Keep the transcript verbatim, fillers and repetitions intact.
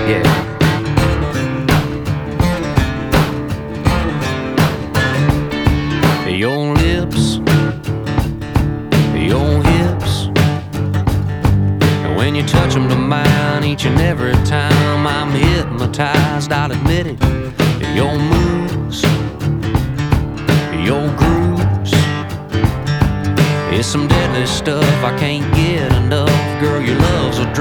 Yeah. Your lips, your hips, and when you touch them to mine each and every time, I'm hypnotized, I'll admit it. Your moves, your grooves, it's some deadly stuff, I can't get enough. Girl, your love's a drug.